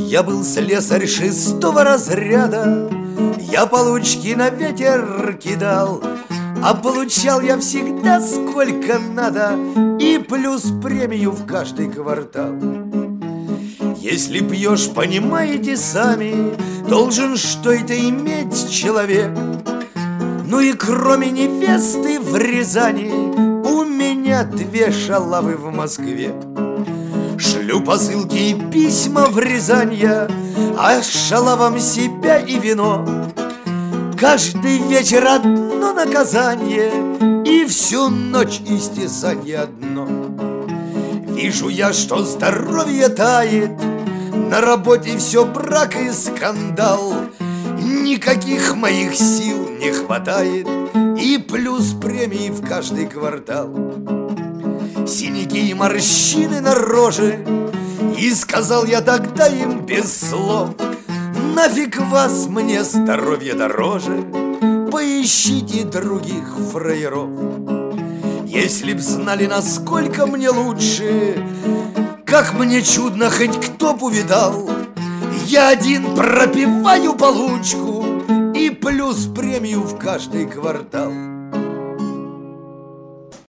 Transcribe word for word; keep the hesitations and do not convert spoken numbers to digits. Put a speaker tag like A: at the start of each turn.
A: Я был слесарь шестого разряда, я получки на ветер кидал, а получал я всегда сколько надо, и плюс премию в каждый квартал. Если пьешь, понимаете сами, должен что это иметь человек. Ну и кроме невесты в Рязани у меня две шалавы в Москве. Шлю посылки и письма в Рязань я, а шалавам себя и вино. Каждый вечер одно наказание и всю ночь истязание одно. Вижу я, что здоровье тает, на работе все брак и скандал. Никаких моих сил не хватает, и плюс премии в каждый квартал. Синяки и морщины на роже, и сказал я тогда им без слов: нафиг вас, мне здоровье дороже, поищите других фраеров. Если б знали, насколько мне лучше, как мне чудно, хоть кто б увидал. Я один пропиваю получку и плюс премию в каждый квартал.